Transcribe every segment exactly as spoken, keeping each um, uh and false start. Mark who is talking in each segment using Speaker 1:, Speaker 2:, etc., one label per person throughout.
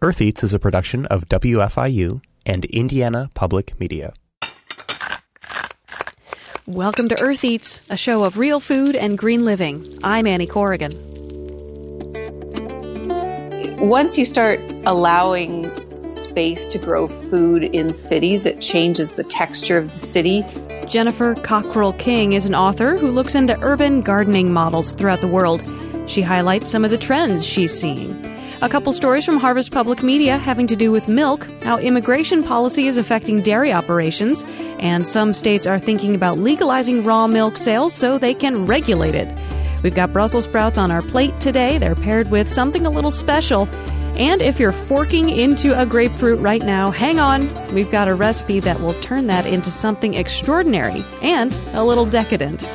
Speaker 1: Earth Eats is a production of W F I U and Indiana Public Media.
Speaker 2: Welcome to Earth Eats, a show of real food and green living. I'm Annie Corrigan.
Speaker 3: Once you start allowing space to grow food in cities, it changes the texture of the city.
Speaker 2: Jennifer Cockrell King is an author who looks into urban gardening models throughout the world. She highlights some of the trends she's seeing. A couple stories from Harvest Public Media having to do with milk, how immigration policy is affecting dairy operations, and some states are thinking about legalizing raw milk sales so they can regulate it. We've got Brussels sprouts on our plate today. They're paired with something a little special. And if you're forking into a grapefruit right now, hang on. We've got a recipe that will turn that into something extraordinary and a little decadent.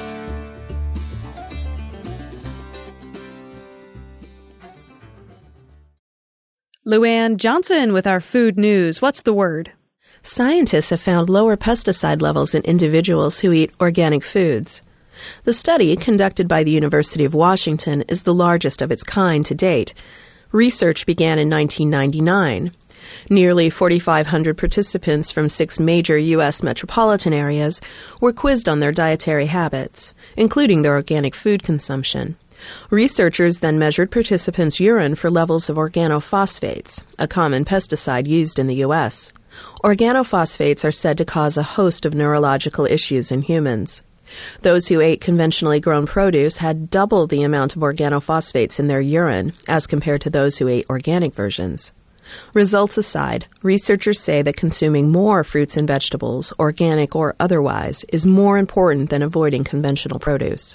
Speaker 2: Luann Johnson with our food news. What's the word?
Speaker 4: Scientists have found lower pesticide levels in individuals who eat organic foods. The study, conducted by the University of Washington, is the largest of its kind to date. Research began in nineteen ninety-nine. Nearly forty-five hundred participants from six major U S metropolitan areas were quizzed on their dietary habits, including their organic food consumption. Researchers then measured participants' urine for levels of organophosphates, a common pesticide used in the U S. Organophosphates are said to cause a host of neurological issues in humans. Those who ate conventionally grown produce had double the amount of organophosphates in their urine as compared to those who ate organic versions. Results aside, researchers say that consuming more fruits and vegetables, organic or otherwise, is more important than avoiding conventional produce.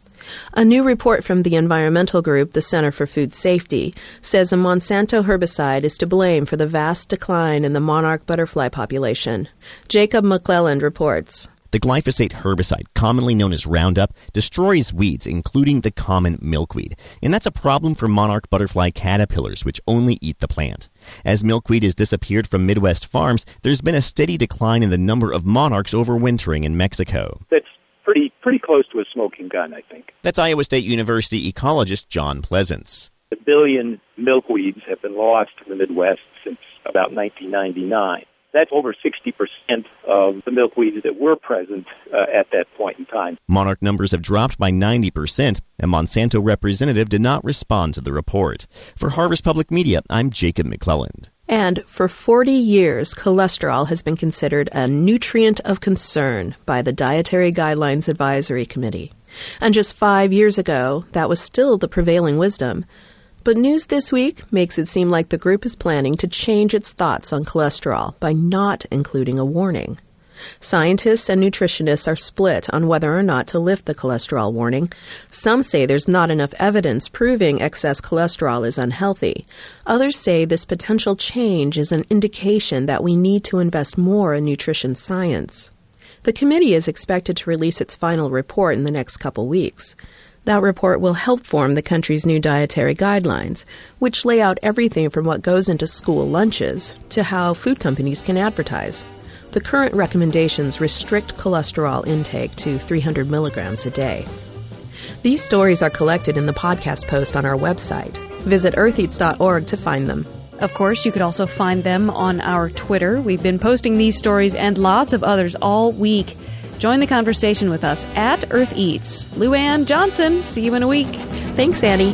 Speaker 4: A new report from the environmental group, the Center for Food Safety, says a Monsanto herbicide is to blame for the vast decline in the monarch butterfly population. Jacob McClelland reports.
Speaker 5: The glyphosate herbicide, commonly known as Roundup, destroys weeds, including the common milkweed. And that's a problem for monarch butterfly caterpillars, which only eat the plant. As milkweed has disappeared from Midwest farms, there's been a steady decline in the number of monarchs overwintering in Mexico.
Speaker 6: That's pretty pretty close to a smoking gun, I think.
Speaker 5: That's Iowa State University ecologist John Pleasance.
Speaker 6: A billion milkweeds have been lost in the Midwest since about nineteen ninety-nine. That's over sixty percent of the milkweeds that were present uh, at that point in time.
Speaker 5: Monarch numbers have dropped by ninety percent. A Monsanto representative did not respond to the report. For Harvest Public Media, I'm Jacob McClelland.
Speaker 4: And for forty years, cholesterol has been considered a nutrient of concern by the Dietary Guidelines Advisory Committee. And just five years ago, that was still the prevailing wisdom. But news this week makes it seem like the group is planning to change its thoughts on cholesterol by not including a warning. Scientists and nutritionists are split on whether or not to lift the cholesterol warning. Some say there's not enough evidence proving excess cholesterol is unhealthy. Others say this potential change is an indication that we need to invest more in nutrition science. The committee is expected to release its final report in the next couple weeks. That report will help form the country's new dietary guidelines, which lay out everything from what goes into school lunches to how food companies can advertise. The current recommendations restrict cholesterol intake to three hundred milligrams a day. These stories are collected in the podcast post on our website. Visit earth eats dot org to find them.
Speaker 2: Of course, you could also find them on our Twitter. We've been posting these stories and lots of others all week. Join the conversation with us at Earth Eats. Luann Johnson, see you in a week.
Speaker 4: Thanks, Annie.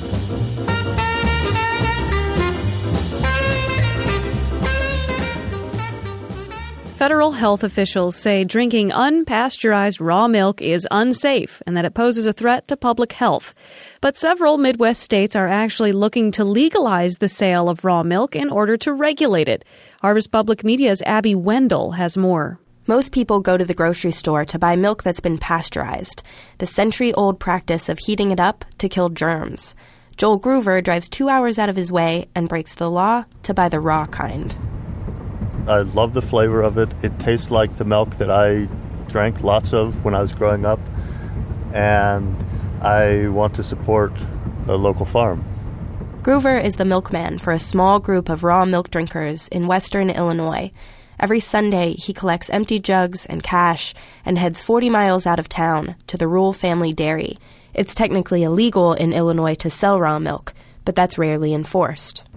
Speaker 2: Federal health officials say drinking unpasteurized raw milk is unsafe and that it poses a threat to public health. But several Midwest states are actually looking to legalize the sale of raw milk in order to regulate it. Harvest Public Media's Abby Wendell has more.
Speaker 7: Most people go to the grocery store to buy milk that's been pasteurized, the century-old practice of heating it up to kill germs. Joel Groover drives two hours out of his way and breaks the law to buy the raw kind.
Speaker 8: I love the flavor of it. It tastes like the milk that I drank lots of when I was growing up, and I want to support a local farm.
Speaker 7: Groover is the milkman for a small group of raw milk drinkers in western Illinois. Every Sunday, he collects empty jugs and cash and heads forty miles out of town to the Rule Family Dairy. It's technically illegal in Illinois to sell raw milk, but that's rarely enforced.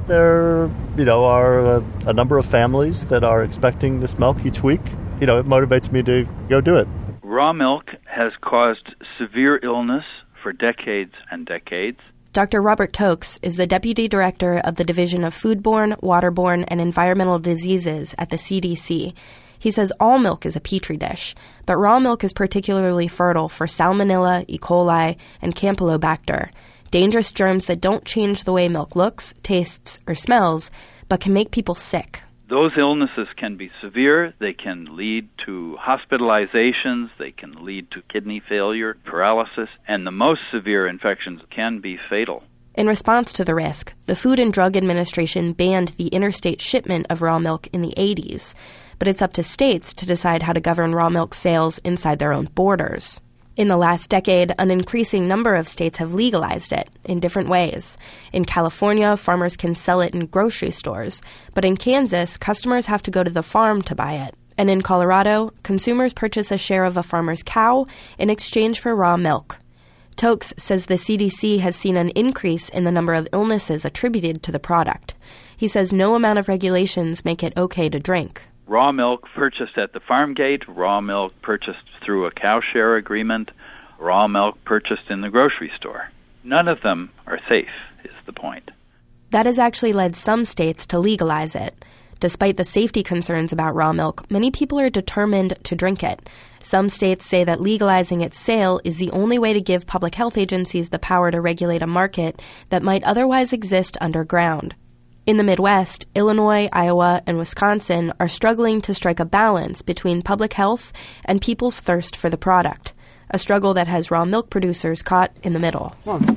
Speaker 8: there, you know, are a, a number of families that are expecting this milk each week. You know, it motivates me to go do it.
Speaker 9: Raw milk has caused severe illness for decades and decades.
Speaker 7: Doctor Robert Tokes is the Deputy Director of the Division of Foodborne, Waterborne, and Environmental Diseases at the C D C. He says all milk is a petri dish, but raw milk is particularly fertile for Salmonella, E. coli, and Campylobacter, dangerous germs that don't change the way milk looks, tastes, or smells, but can make people sick.
Speaker 9: Those illnesses can be severe. They can lead to hospitalizations. They can lead to kidney failure, paralysis, and the most severe infections can be fatal.
Speaker 7: In response to the risk, the Food and Drug Administration banned the interstate shipment of raw milk in the eighties, but it's up to states to decide how to govern raw milk sales inside their own borders. In the last decade, an increasing number of states have legalized it in different ways. In California, farmers can sell it in grocery stores, but in Kansas, customers have to go to the farm to buy it. And in Colorado, consumers purchase a share of a farmer's cow in exchange for raw milk. Tokes says the C D C has seen an increase in the number of illnesses attributed to the product. He says no amount of regulations make it okay to drink.
Speaker 9: Raw milk purchased at the farm gate, raw milk purchased through a cow share agreement, raw milk purchased in the grocery store. None of them are safe, is the point.
Speaker 7: That has actually led some states to legalize it. Despite the safety concerns about raw milk, many people are determined to drink it. Some states say that legalizing its sale is the only way to give public health agencies the power to regulate a market that might otherwise exist underground. In the Midwest, Illinois, Iowa, and Wisconsin are struggling to strike a balance between public health and people's thirst for the product, a struggle that has raw milk producers caught in the middle.
Speaker 10: Come on.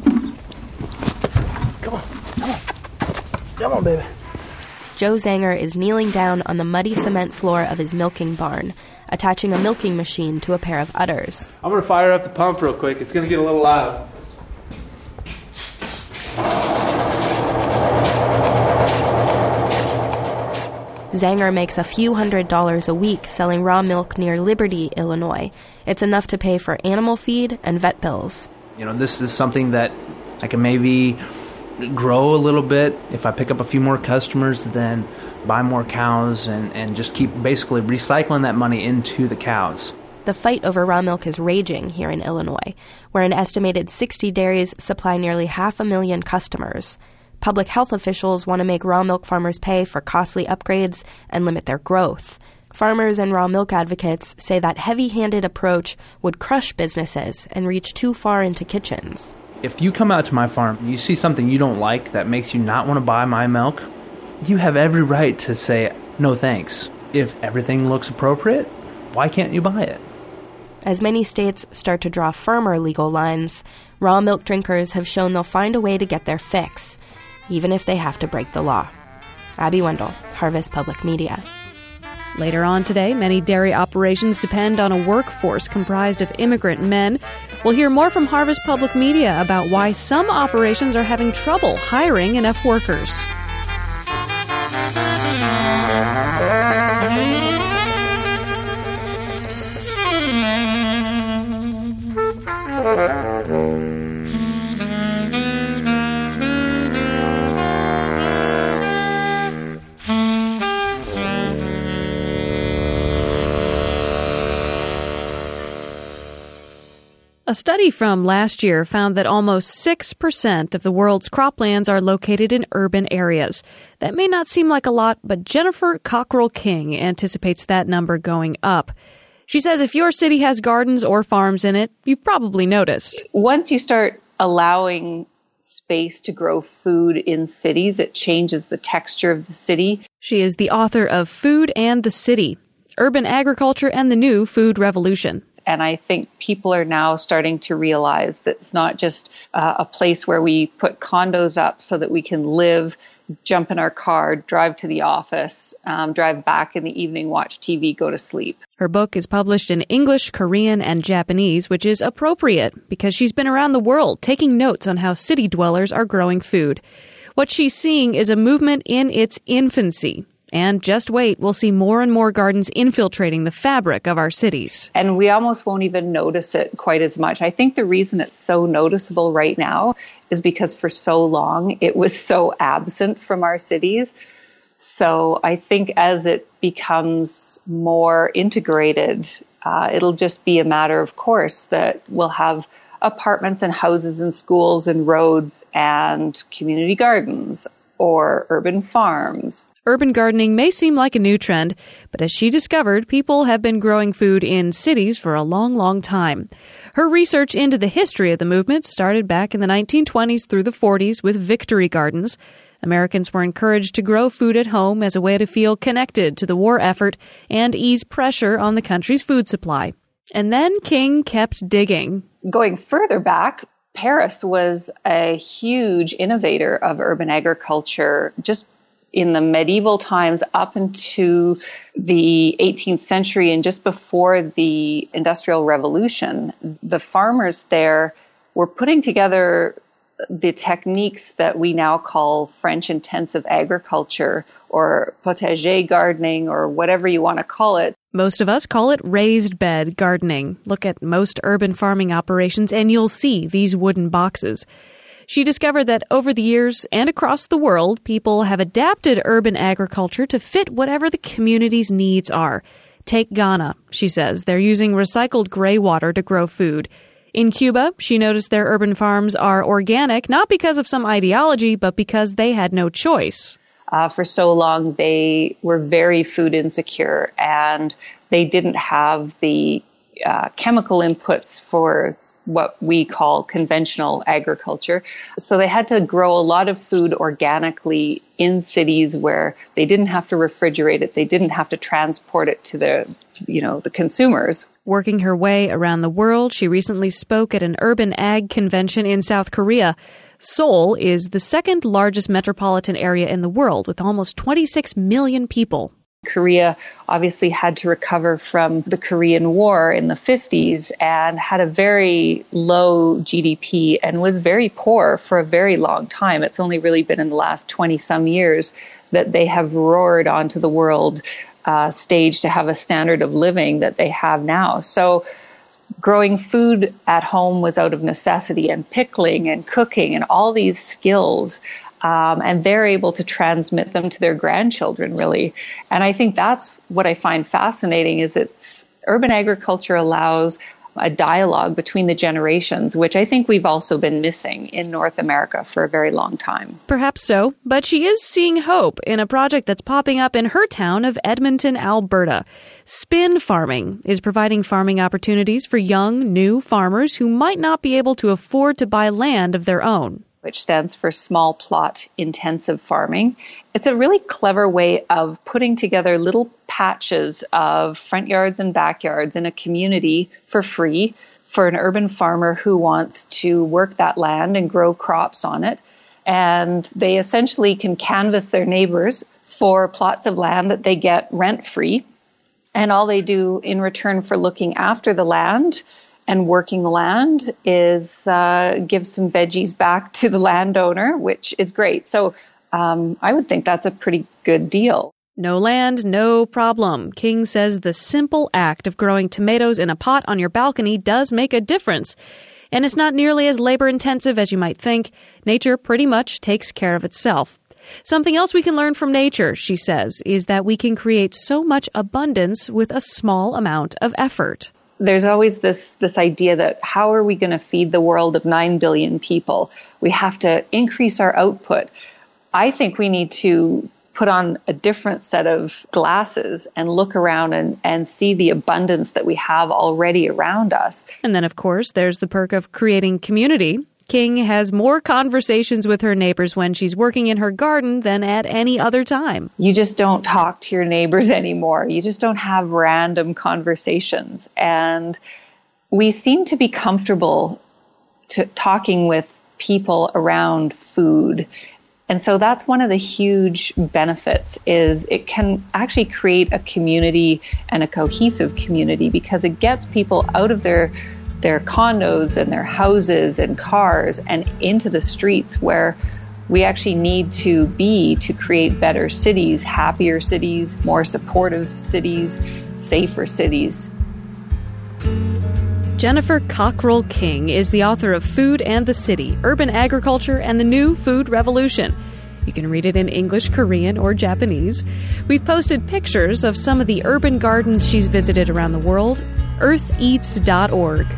Speaker 10: Come on. Come on. Come on, baby.
Speaker 7: Joe Zanger is kneeling down on the muddy cement floor of his milking barn, attaching a milking machine to a pair of udders.
Speaker 10: I'm going to fire up the pump real quick. It's going to get a little loud.
Speaker 7: Zanger makes a few hundred dollars a week selling raw milk near Liberty, Illinois. It's enough to pay for animal feed and vet bills.
Speaker 10: You know, this is something that I can maybe grow a little bit. If I pick up a few more customers, then buy more cows and, and just keep basically recycling that money into the cows.
Speaker 7: The fight over raw milk is raging here in Illinois, where an estimated sixty dairies supply nearly half a million customers. Public health officials want to make raw milk farmers pay for costly upgrades and limit their growth. Farmers and raw milk advocates say that heavy-handed approach would crush businesses and reach too far into kitchens.
Speaker 10: If you come out to my farm and you see something you don't like that makes you not want to buy my milk, you have every right to say, no thanks. If everything looks appropriate, why can't you buy it?
Speaker 7: As many states start to draw firmer legal lines, raw milk drinkers have shown they'll find a way to get their fix, even if they have to break the law. Abby Wendell, Harvest Public Media.
Speaker 2: Later on today, many dairy operations depend on a workforce comprised of immigrant men. We'll hear more from Harvest Public Media about why some operations are having trouble hiring enough workers. A study from last year found that almost six percent of the world's croplands are located in urban areas. That may not seem like a lot, but Jennifer Cockrell-King anticipates that number going up. She says if your city has gardens or farms in it, you've probably noticed.
Speaker 3: Once you start allowing space to grow food in cities, it changes the texture of the city.
Speaker 2: She is the author of Food and the City, Urban Agriculture and the New Food Revolution.
Speaker 3: And I think people are now starting to realize that it's not just uh, a place where we put condos up so that we can live, jump in our car, drive to the office, um, drive back in the evening, watch T V, go to sleep.
Speaker 2: Her book is published in English, Korean, and Japanese, which is appropriate because she's been around the world taking notes on how city dwellers are growing food. What she's seeing is a movement in its infancy. And just wait, we'll see more and more gardens infiltrating the fabric of our cities.
Speaker 3: And we almost won't even notice it quite as much. I think the reason it's so noticeable right now is because for so long it was so absent from our cities. So I think as it becomes more integrated, uh, it'll just be a matter of course that we'll have apartments and houses and schools and roads and community gardens or urban farms.
Speaker 2: Urban gardening may seem like a new trend, but as she discovered, people have been growing food in cities for a long, long time. Her research into the history of the movement started back in the nineteen twenties through the forties with victory gardens. Americans were encouraged to grow food at home as a way to feel connected to the war effort and ease pressure on the country's food supply. And then King kept digging.
Speaker 3: Going further back, Paris was a huge innovator of urban agriculture just in the medieval times up into the eighteenth century and just before the Industrial Revolution. The farmers there were putting together the techniques that we now call French intensive agriculture or potager gardening or whatever you want to call it.
Speaker 2: Most of us call it raised bed gardening. Look at most urban farming operations and you'll see these wooden boxes. She discovered that over the years and across the world, people have adapted urban agriculture to fit whatever the community's needs are. Take Ghana, she says. They're using recycled gray water to grow food. In Cuba, she noticed their urban farms are organic, not because of some ideology, but because they had no choice.
Speaker 3: Uh, for so long, they were very food insecure, and they didn't have the uh, chemical inputs for what we call conventional agriculture. So they had to grow a lot of food organically in cities where they didn't have to refrigerate it. They didn't have to transport it to the, you know, the consumers.
Speaker 2: Working her way around the world, she recently spoke at an urban ag convention in South Korea. Seoul is the second largest metropolitan area in the world with almost twenty-six million people.
Speaker 3: Korea obviously had to recover from the Korean War in the fifties and had a very low G D P and was very poor for a very long time. It's only really been in the last twenty some years that they have roared onto the world uh, stage to have a standard of living that they have now. So growing food at home was out of necessity, and pickling and cooking and all these skills. Um, and they're able to transmit them to their grandchildren, really. And I think that's what I find fascinating is that urban agriculture allows a dialogue between the generations, which I think we've also been missing in North America for a very long time.
Speaker 2: Perhaps so, but she is seeing hope in a project that's popping up in her town of Edmonton, Alberta. Spin farming is providing farming opportunities for young, new farmers who might not be able to afford to buy land of their own,
Speaker 3: which stands for small plot intensive farming. It's a really clever way of putting together little patches of front yards and backyards in a community for free for an urban farmer who wants to work that land and grow crops on it. And they essentially can canvass their neighbors for plots of land that they get rent-free. And all they do in return for looking after the land and working the land is uh, give some veggies back to the landowner, which is great. So um, I would think that's a pretty good deal.
Speaker 2: No land, no problem. King says the simple act of growing tomatoes in a pot on your balcony does make a difference. And it's not nearly as labor-intensive as you might think. Nature pretty much takes care of itself. Something else we can learn from nature, she says, is that we can create so much abundance with a small amount of effort.
Speaker 3: There's always this this idea that how are we going to feed the world of nine billion people? We have to increase our output. I think we need to put on a different set of glasses and look around and, and see the abundance that we have already around us.
Speaker 2: And then, of course, there's the perk of creating community. King has more conversations with her neighbors when she's working in her garden than at any other time.
Speaker 3: You just don't talk to your neighbors anymore. You just don't have random conversations. And we seem to be comfortable to talking with people around food. And so that's one of the huge benefits is it can actually create a community and a cohesive community because it gets people out of their their condos and their houses and cars and into the streets where we actually need to be to create better cities, happier cities, more supportive cities, safer cities.
Speaker 2: Jennifer Cockrell King is the author of Food and the City, Urban Agriculture and the New Food Revolution. You can read it in English, Korean, or Japanese. We've posted pictures of some of the urban gardens she's visited around the world. earth eats dot org.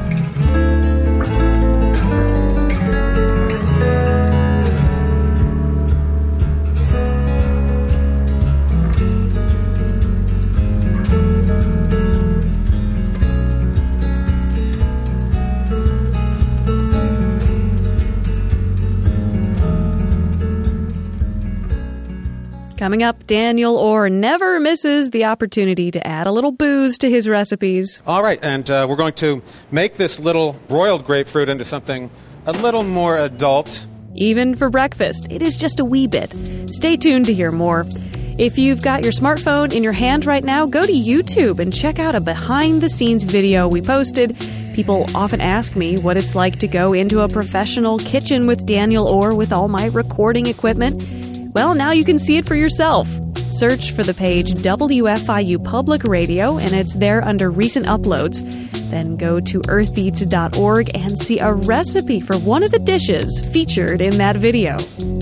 Speaker 2: Coming up, Daniel Orr never misses the opportunity to add a little booze to his recipes.
Speaker 11: All right, and uh, we're going to make this little broiled grapefruit into something a little more adult.
Speaker 2: Even for breakfast, it is just a wee bit. Stay tuned to hear more. If you've got your smartphone in your hand right now, go to YouTube and check out a behind-the-scenes video we posted. People often ask me what it's like to go into a professional kitchen with Daniel Orr with all my recording equipment. Well, now you can see it for yourself. Search for the page W F I U Public Radio, and it's there under Recent Uploads. Then go to earth eats dot org and see a recipe for one of the dishes featured in that video.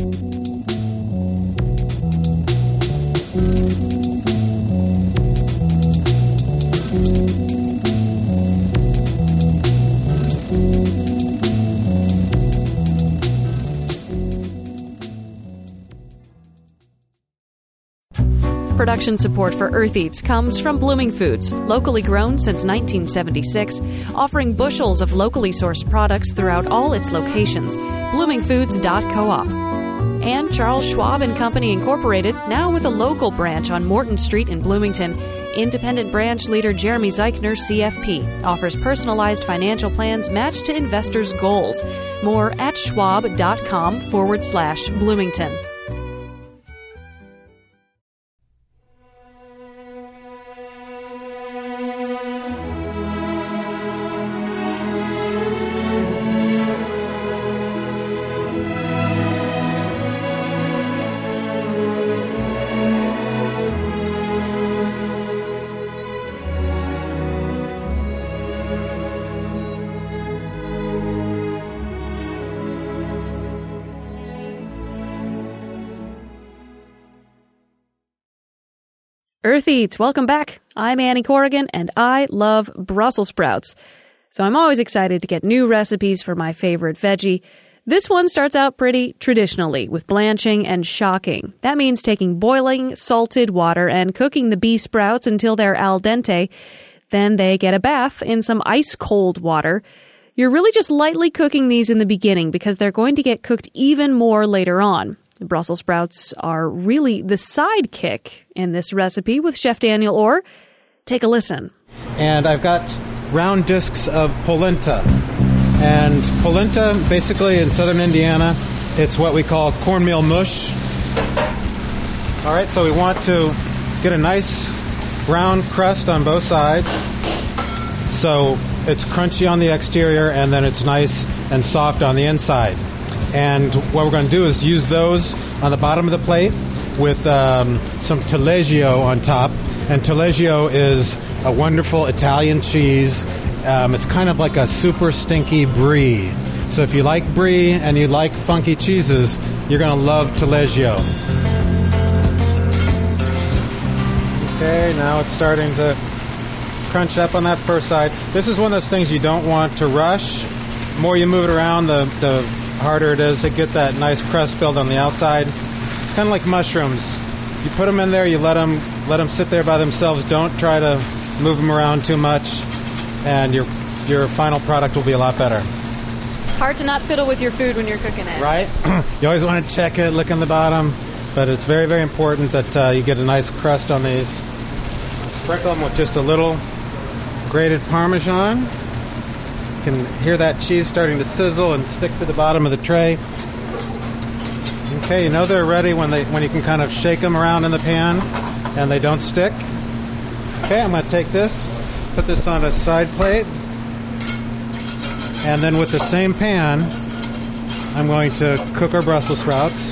Speaker 2: Production support for Earth Eats comes from Blooming Foods, locally grown since nineteen seventy-six, offering bushels of locally sourced products throughout all its locations. blooming foods dot coop. And Charles Schwab and Company Incorporated, now with a local branch on Morton Street in Bloomington. Independent branch leader Jeremy Zeichner, C F P, offers personalized financial plans matched to investors' goals. More at schwab.com forward slash Bloomington. Earth Eats, welcome back. I'm Annie Corrigan, and I love Brussels sprouts. So I'm always excited to get new recipes for my favorite veggie. This one starts out pretty traditionally with blanching and shocking. That means taking boiling, salted water and cooking the bee sprouts until they're al dente. Then they get a bath in some ice-cold water. You're really just lightly cooking these in the beginning because they're going to get cooked even more later on. The Brussels sprouts are really the sidekick in this recipe with Chef Daniel Orr. Take a listen.
Speaker 11: And I've got round discs of polenta. And polenta, basically in southern Indiana, it's what we call cornmeal mush. All right, so we want to get a nice brown crust on both sides. So it's crunchy on the exterior and then it's nice and soft on the inside. And what we're going to do is use those on the bottom of the plate with um, some taleggio on top. And taleggio is a wonderful Italian cheese. Um, it's kind of like a super stinky brie. So if you like brie and you like funky cheeses, you're going to love taleggio. Okay, now it's starting to crunch up on that first side. This is one of those things you don't want to rush. The more you move it around, the, the harder it is to get that nice crust built on the outside. It's kind of like mushrooms. You put them in there, you let them let them sit there by themselves. Don't try to move them around too much, and your your final product will be a lot better.
Speaker 2: Hard to not fiddle with your food when you're cooking it.
Speaker 11: Right? You always want to check it, look on the bottom, but it's very, very important that uh, you get a nice crust on these. Sprinkle them with just a little grated Parmesan. You can hear that cheese starting to sizzle and stick to the bottom of the tray. Okay, you know they're ready when they when you can kind of shake them around in the pan and they don't stick. Okay, I'm going to take this, put this on a side plate, and then with the same pan, I'm going to cook our Brussels sprouts.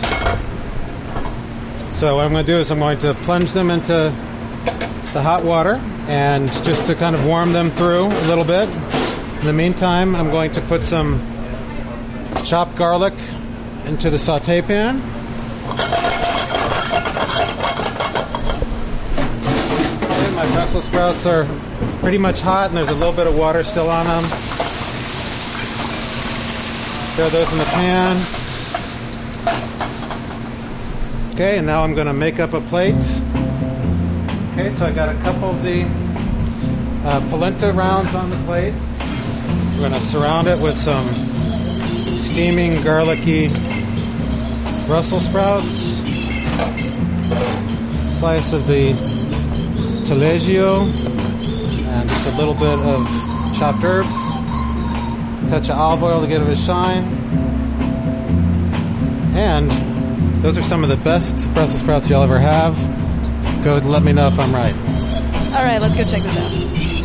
Speaker 11: So what I'm going to do is I'm going to plunge them into the hot water and just to kind of warm them through a little bit. In the meantime, I'm going to put some chopped garlic into the saute pan. Okay, my Brussels sprouts are pretty much hot and there's a little bit of water still on them. Throw those in the pan. Okay, and now I'm going to make up a plate. Okay, so I got a couple of the uh, polenta rounds on the plate. We're going to surround it with some steaming, garlicky Brussels sprouts. Slice of the taleggio. And just a little bit of chopped herbs. Touch of olive oil to give it a shine. And those are some of the best Brussels sprouts you'll ever have. Go and let me know if I'm right.
Speaker 2: All right, let's go check this out.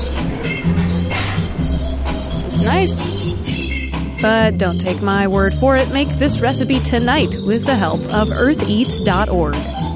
Speaker 2: It's nice. But don't take my word for it. Make this recipe tonight with the help of earth eats dot org.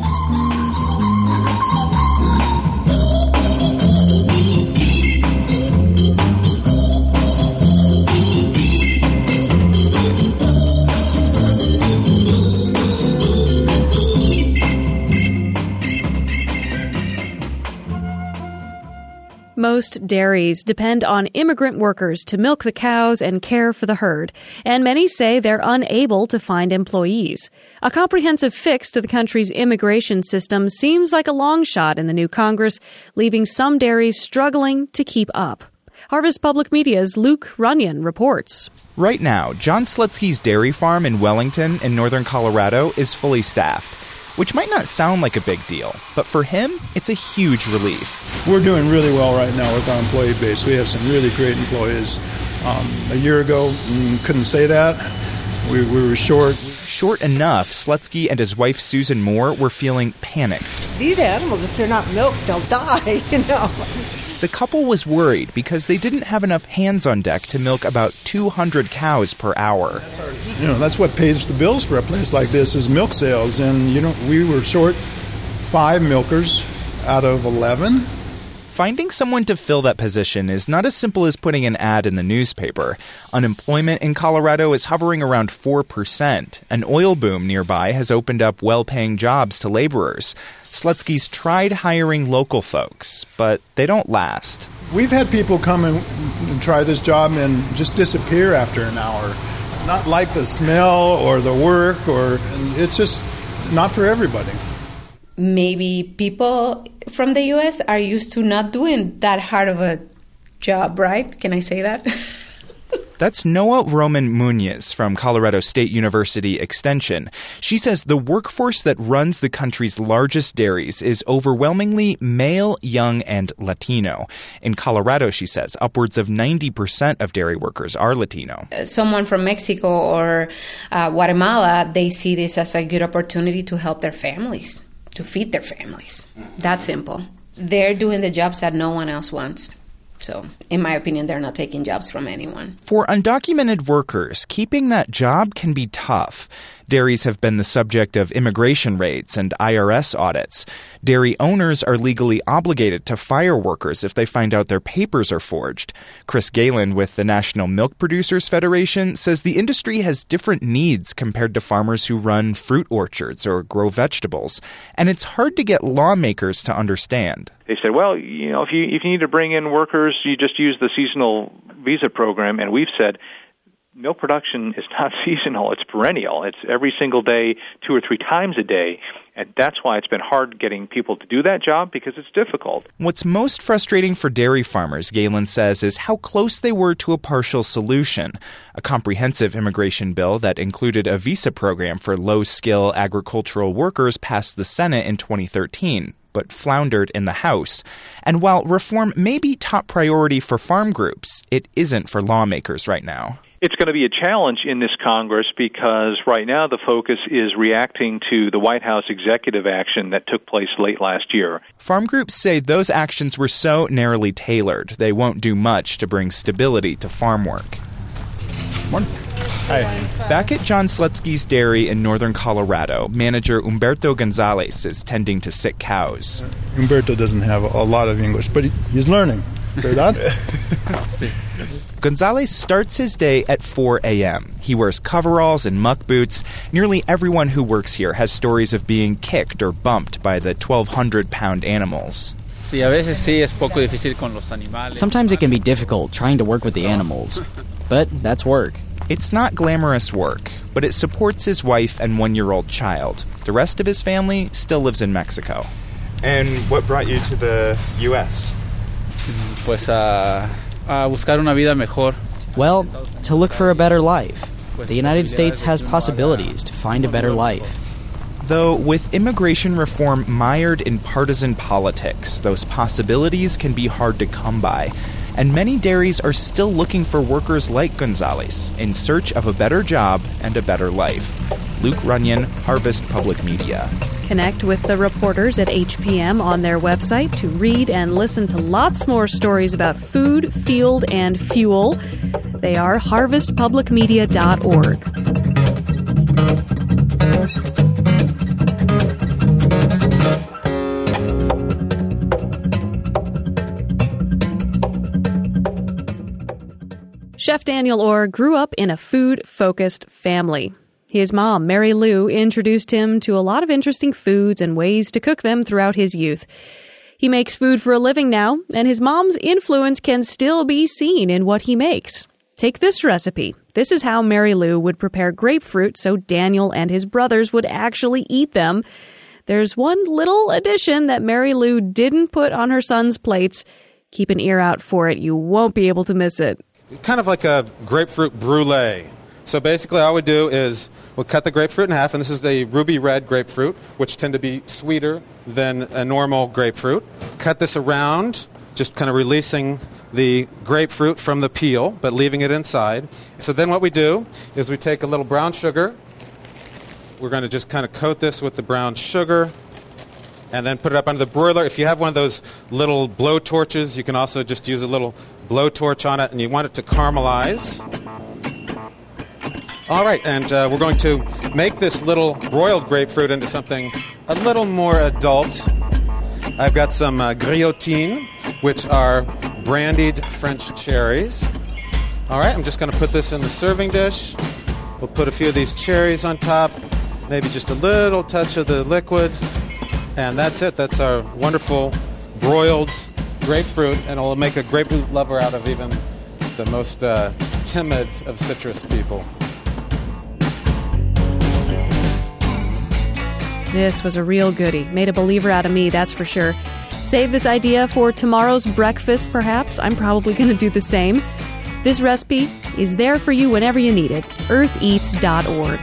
Speaker 2: Most dairies depend on immigrant workers to milk the cows and care for the herd, and many say they're unable to find employees. A comprehensive fix to the country's immigration system seems like a long shot in the new Congress, leaving some dairies struggling to keep up. Harvest Public Media's Luke Runyon reports.
Speaker 12: Right now, John Slutsky's dairy farm in Wellington in northern Colorado is fully staffed, which might not sound like a big deal, but for him, it's a huge relief.
Speaker 13: We're doing really well right now with our employee base. We have some really great employees. Um, a year ago, mm, couldn't say that. We, we were short.
Speaker 12: Short enough, Slutsky and his wife Susan Moore were feeling panicked.
Speaker 14: These animals, if they're not milked, they'll die, you know.
Speaker 12: The couple was worried because they didn't have enough hands on deck to milk about two hundred cows per hour.
Speaker 13: You know, that's what pays the bills for a place like this is milk sales. And, you know, we were short five milkers out of eleven.
Speaker 12: Finding someone to fill that position is not as simple as putting an ad in the newspaper. Unemployment in Colorado is hovering around four percent. An oil boom nearby has opened up well-paying jobs to laborers. Slutsky's tried hiring local folks, but they don't last.
Speaker 13: We've had people come and, and try this job and just disappear after an hour. Not like the smell or the work, or it's just not for everybody.
Speaker 15: Maybe people from the U S are used to not doing that hard of a job, right? Can I say that?
Speaker 12: That's Noah Roman Munoz from Colorado State University Extension. She says the workforce that runs the country's largest dairies is overwhelmingly male, young, and Latino. In Colorado, she says, upwards of ninety percent of dairy workers are Latino.
Speaker 15: Someone from Mexico or uh, Guatemala, they see this as a good opportunity to help their families, to feed their families. That simple. They're doing the jobs that no one else wants. So, in my opinion, they're not taking jobs from anyone.
Speaker 12: For undocumented workers, keeping that job can be tough. Dairies have been the subject of immigration raids and I R S audits. Dairy owners are legally obligated to fire workers if they find out their papers are forged. Chris Galen with the National Milk Producers Federation says the industry has different needs compared to farmers who run fruit orchards or grow vegetables, and it's hard to get lawmakers to understand.
Speaker 16: They said, well, you know, if you if you need to bring in workers, you just use the seasonal visa program, and we've said milk production is not seasonal, it's perennial. It's every single day, two or three times a day. And that's why it's been hard getting people to do that job, because it's difficult.
Speaker 12: What's most frustrating for dairy farmers, Galen says, is how close they were to a partial solution. A comprehensive immigration bill that included a visa program for low-skill agricultural workers passed the Senate in twenty thirteen. But floundered in the House. And while reform may be top priority for farm groups, it isn't for lawmakers right now.
Speaker 16: It's going to be a challenge in this Congress because right now the focus is reacting to the White House executive action that took place late last year.
Speaker 12: Farm groups say those actions were so narrowly tailored, they won't do much to bring stability to farm work. Morning. Hi. Back at John Slutsky's dairy in northern Colorado, manager Humberto Gonzalez is tending to sick cows.
Speaker 13: Humberto doesn't have a lot of English, but he, he's learning. ¿Verdad?
Speaker 12: Gonzalez starts his day at four a.m. He wears coveralls and muck boots. Nearly everyone who works here has stories of being kicked or bumped by the twelve hundred pound animals.
Speaker 17: Sometimes it can be difficult trying to work with the animals, but that's work.
Speaker 12: It's not glamorous work, but it supports his wife and one-year-old child. The rest of his family still lives in Mexico.
Speaker 18: And what brought you to the U S?
Speaker 17: Pues a, a buscar una vida mejor. Well, to look for a better life. The United States has possibilities to find a better life.
Speaker 12: Though with immigration reform mired in partisan politics, those possibilities can be hard to come by. And many dairies are still looking for workers like Gonzalez in search of a better job and a better life. Luke Runyon, Harvest Public Media.
Speaker 2: Connect with the reporters at H P M on their website to read and listen to lots more stories about food, field, and fuel. They are harvest public media dot org. Chef Daniel Orr grew up in a food-focused family. His mom, Mary Lou, introduced him to a lot of interesting foods and ways to cook them throughout his youth. He makes food for a living now, and his mom's influence can still be seen in what he makes. Take this recipe. This is how Mary Lou would prepare grapefruit so Daniel and his brothers would actually eat them. There's one little addition that Mary Lou didn't put on her son's plates. Keep an ear out for it. You won't be able to miss it.
Speaker 11: Kind of like a grapefruit brulee. So basically all we do is we'll cut the grapefruit in half, and this is the ruby red grapefruit, which tend to be sweeter than a normal grapefruit. Cut this around, just kind of releasing the grapefruit from the peel, but leaving it inside. So then what we do is we take a little brown sugar. We're going to just kind of coat this with the brown sugar and then put it up under the broiler. If you have one of those little blow torches, you can also just use a little blowtorch on it, and you want it to caramelize. All right, and uh, we're going to make this little broiled grapefruit into something a little more adult. I've got some uh, griotines, which are brandied French cherries. All right, I'm just going to put this in the serving dish. We'll put a few of these cherries on top, maybe just a little touch of the liquid, and that's it. That's our wonderful broiled grapefruit, and it'll make a grapefruit lover out of even the most uh, timid of citrus people.
Speaker 2: This was a real goodie. Made a believer out of me, that's for sure. Save this idea for tomorrow's breakfast, perhaps. I'm probably going to do the same. This recipe is there for you whenever you need it. earth eats dot org.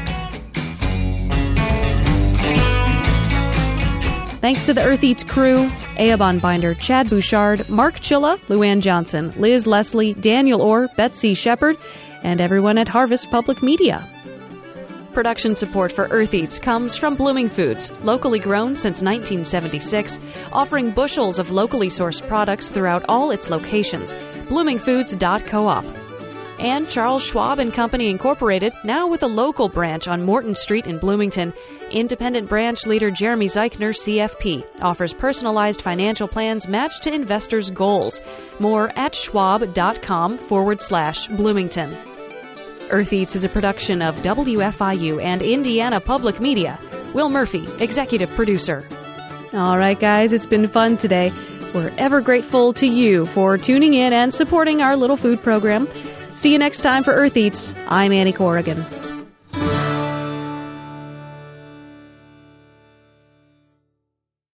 Speaker 2: Thanks to the Earth Eats crew, Eoban Binder, Chad Bouchard, Mark Chilla, Luann Johnson, Liz Leslie, Daniel Orr, Betsy Shepard, and everyone at Harvest Public Media. Production support for Earth Eats comes from Blooming Foods, locally grown since nineteen seventy-six, offering bushels of locally sourced products throughout all its locations. blooming foods dot coop. And Charles Schwab and Company Incorporated, now with a local branch on Morton Street in Bloomington. Independent branch leader Jeremy Zeichner, C F P, offers personalized financial plans matched to investors' goals. More at schwab.com forward slash Bloomington. Earth Eats is a production of W F I U and Indiana Public Media. Will Murphy, executive producer. All right, guys, it's been fun today. We're ever grateful to you for tuning in and supporting our little food program. See you next time for Earth Eats. I'm Annie Corrigan.